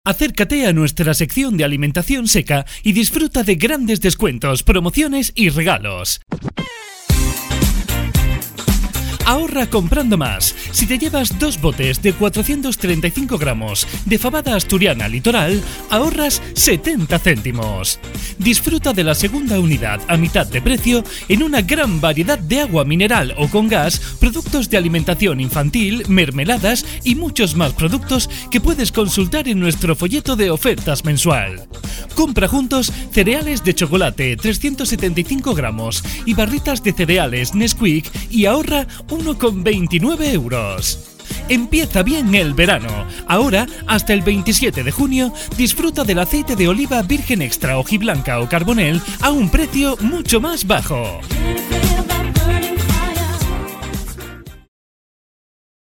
Acércate a nuestra sección de alimentación seca y disfruta de grandes descuentos, promociones y regalos. Ahorra comprando más. Si te llevas 2 botes de 435 gramos de fabada asturiana Litoral, ahorras 70 céntimos. Disfruta de la segunda unidad a mitad de precio en una gran variedad de agua mineral o con gas, productos de alimentación infantil, mermeladas y muchos más productos que puedes consultar en nuestro folleto de ofertas mensual. Compra juntos cereales de chocolate 375 gramos y barritas de cereales Nesquik y ahorra 1,29 euros. Empieza bien el verano. Ahora, hasta el 27 de junio, disfruta del aceite de oliva virgen extra hojiblanca o carbonel a un precio mucho más bajo.